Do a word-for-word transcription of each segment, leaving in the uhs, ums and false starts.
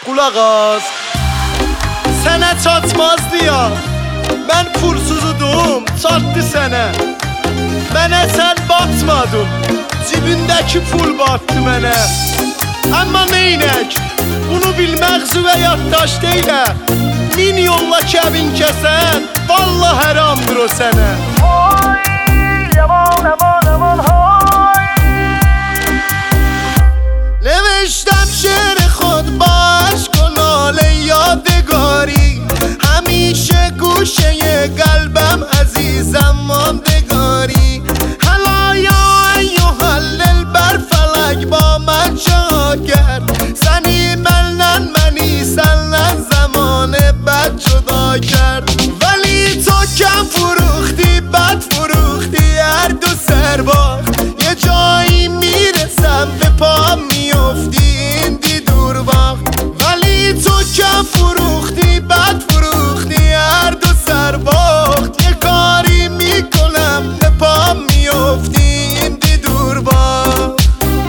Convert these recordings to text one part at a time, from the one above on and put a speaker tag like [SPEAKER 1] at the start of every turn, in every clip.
[SPEAKER 1] qulaq az. Sənə çatmazdı ya, mən pulsuzudum, çatdı sənə. Mənə sən batmadın, cibindəki pul batdı mənə. Amma neynək, bunu bilmək züvə yaddaş deyilə. Min yolla kəbin kəsən, vallah həramdır o sənə.
[SPEAKER 2] Oy, yaman, yaman, yaman, oy.
[SPEAKER 1] نوشتم شعر خود با عشق و ناله یادگاری، همیشه گوشه قلبم عزیزم ماندگاری. حالا یا ایوهالل بر فلک با من چه کرد، سنی منن منی سنن زمان بد جدا کرد. ولی تو کم فروختی بد فروختی هر دو سر باخت. یه جایی میرسم به پا میافتی این دی دور باخت. ولی تو کم فروختی بد فروختی هر دو سر باخت. یه کاری میکنم به پا میافتی این دی دور باخت.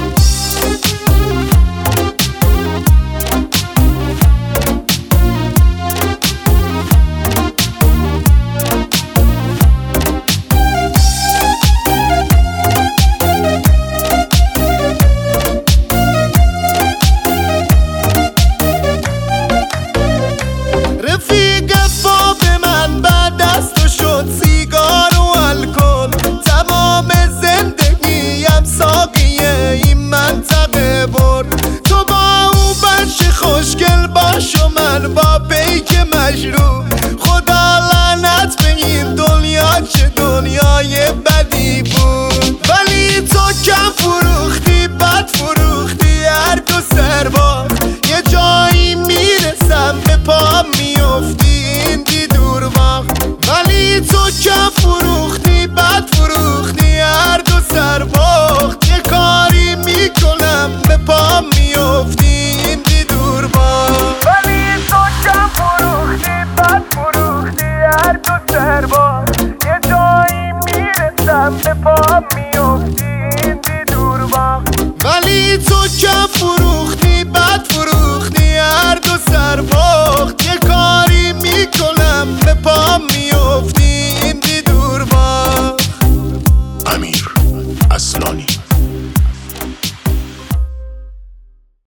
[SPEAKER 1] رفیق باب من بعد از تو شد سیگار و الکل. تمام زندگیم ساقیه این منطقه برد. تو با او بچه خوشگل باش و من با پیک مشروب. خدا لعنت به این دنیا چه دنیای بدی بود. ولی تو کم فروختی بد فروختی هر دو سر باخت. یه جایی میرسم به پا میافتی این دی دور باخت. ولی تو کم فروختی بد فروختی هر دو سر باخت. یه کاری میکنم به پا میافتی این دی دور باخت.
[SPEAKER 2] ولی تو کم فروختی بد فروختی هر دو سر باخت. یه جایی میرسم به پا میافتی این دی دور باخت.
[SPEAKER 1] ولی تو کم